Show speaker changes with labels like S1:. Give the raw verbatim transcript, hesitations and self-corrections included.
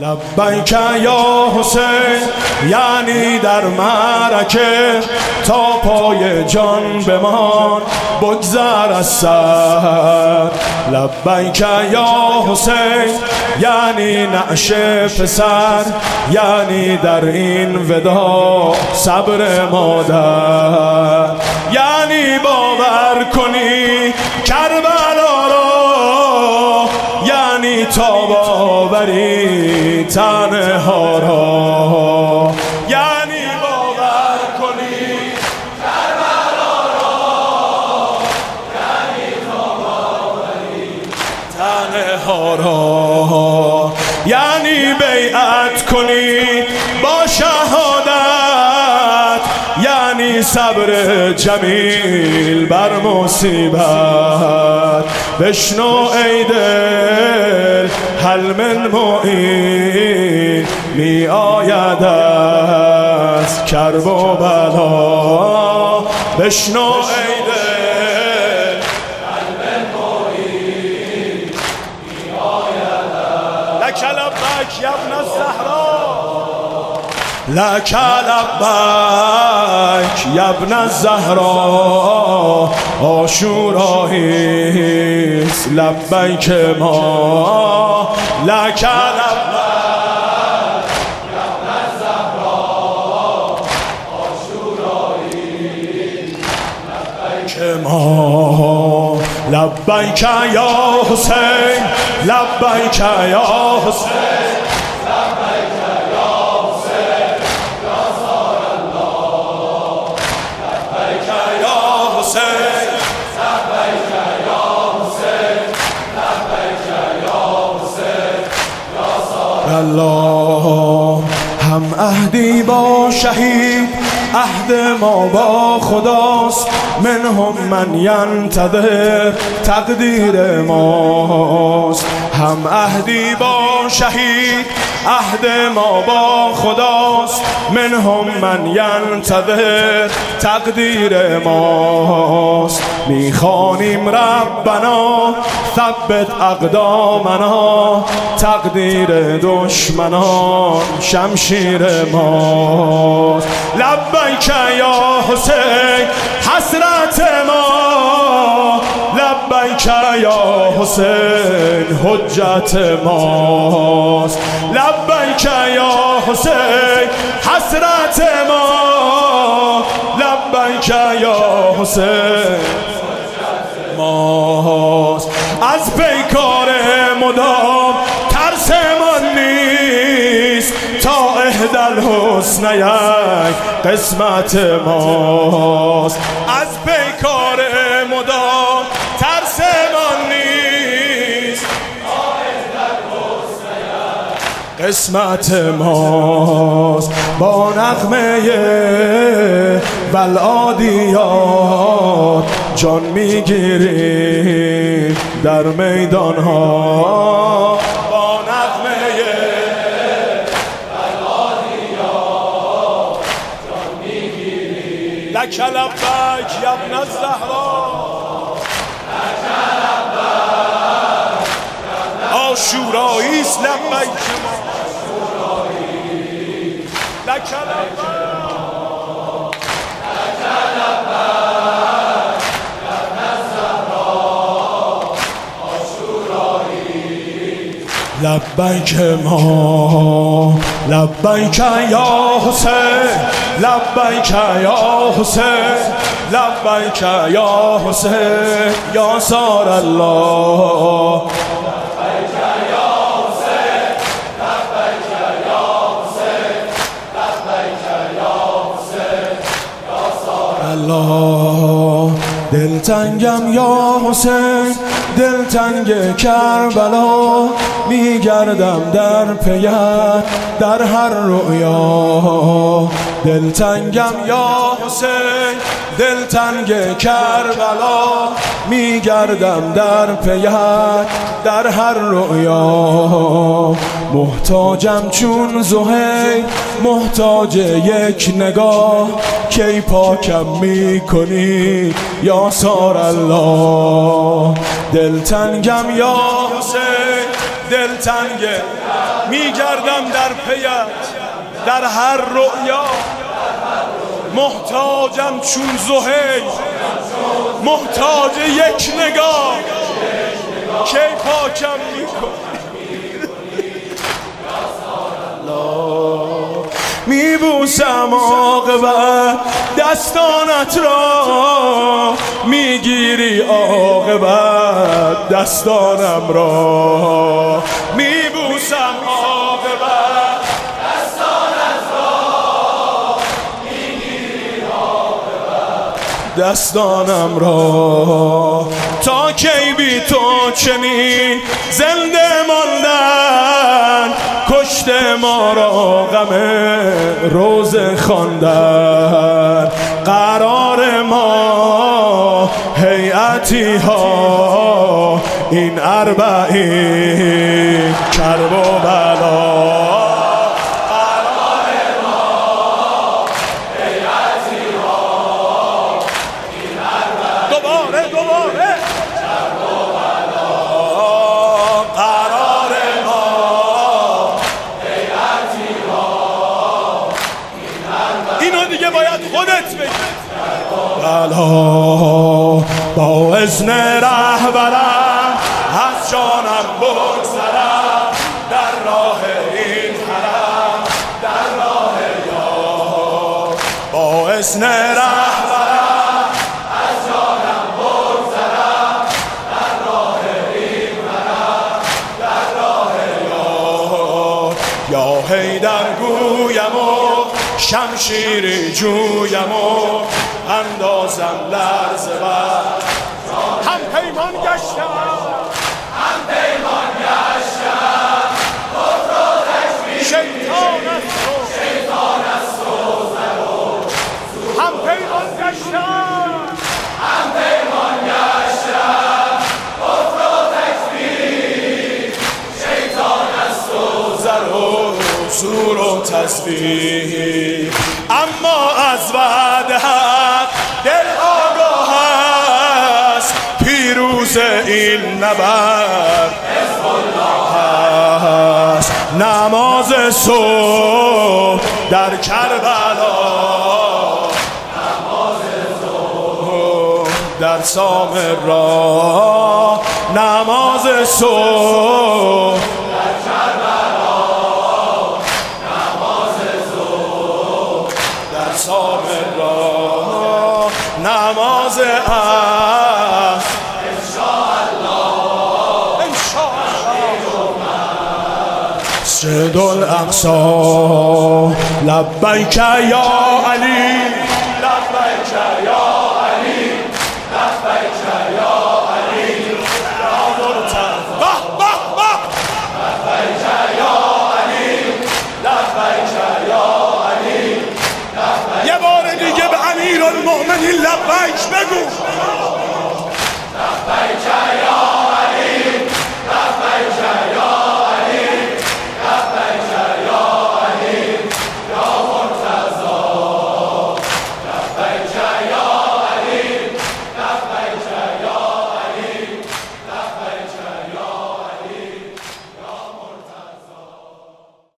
S1: لبیک یا حسین یعنی در معرکه تا پای جان بمان بگذر از سر. لبیک یا حسین یعنی نعش پسر، یعنی در این ودا صبر مادر، یعنی باور کنی کربلا را، یعنی تاب آوری تنها را، یعنی باور کنی کربلا را، یعنی تاب آوری تنها را، یعنی بیعت کنی با شهادت، یعنی صبر جمیل بر مصیبت. بشنو ای دل هل من معین می آید از کرب و بلا. بشنو ای دل هل من معین می آید از لک لبیک یا ابن الزهرا، لک لبیک یا ابن الزهرا. عاشوراییست لبیک ما، لک لبیک یا ابن الزهرا. عاشوراییست لبیک ما، لبیک یا حسین، لبیک یا حسین، الله. هم عهدی با شهید عهد ما با خداست، منهم من ینتظر تقدیر ماست. هم عهدی با شهید عهد ما با خداست، منهم من ینتظر تقدیر ماست. میخوانیم ربنا ثبت اقدامنا، تقدیر دشمنان شمشیر ماست. لبیک یا حسین حسرت ما، لبیک یا حسین حجت ماست. لبیک یا حسین حسرت ما، لبیک یا حسین ماست. از پیکار مدام ترسمان نیست، تا احدی الحسنیین قسمت ماست. از پیکار مدام ترسمان نیست، تا احدی الحسنیین قسمت ماست. با نغمه والعادیات جان میگیری در میدان ها. با نغمه والعادیات جان میگیری. لک لبیک یا ابن الزهرا، لک لبیک عاشوراییست لبیک ما، لک لبیک لبیک ما، لبیک یا حسین، لبیک یا حسین، لبیک یا حسین یا سار الله. لبیک یا حسین، لبیک یا حسین، لبیک یا حسین یا سار الله. دلتنگم یا حسین، دلتنگ کربلا، میگردم در پیت در هر رؤیا. دلتنگم یا حسین، دلتنگ کربلا، میگردم در پیت در هر رؤیا. محتاجم چون زهیر، محتاج یک نگاه، کی پاکم میکنی یا سار الله. دلتنگم یا حسین، دلتنگه میگردم در پیت در هر رؤیا، محتاجم چون زهیر محتاج یک نگاه، کی پاکم میکنی میبوسم عاقبت دستانت را، میگیری عاقبت دستانم را، میبوسم عاقبت دستانت را، میگیری عاقبت دستانم را. تا کی بی تو چنین زنده ماندن، کشت ما را غم روز خواندن، قرار ما هیئتی ها این اربعین کرب و بلا، قرار ما هیئتی ها این اربعین دوباره دوباره کرب و بلا، قرار ما اینو دیگه باید خودت بگی. بلا با اذن رهبرم از جانم بگذرم، در راه این حرم در راه یار، با اذن رهبرم از جانم بگذرم، در راه این حرم در راه یار، یا حیدر گویم و شمشیری جویم و اندازم لرزه بر هم پیمان گشتم هم پیمان گشتم، کفر و تکفیر شیطان است و شیطان است و زر و هم پیمان گشتم هم پیمان گشتم، کفر و تکفیر شیطان است و زر و زور و تسبیح، اما از وعده حق دل آگاه است، پیروز این نبرد حزب الله است، نماز صبح در کربلا، نماز صبح در سامرا، نماز صبح در کربلا، سامرا، نماز عصر انشاءالله انشاءالله، مسجد الاقصی لبیک یا علی لبیک یا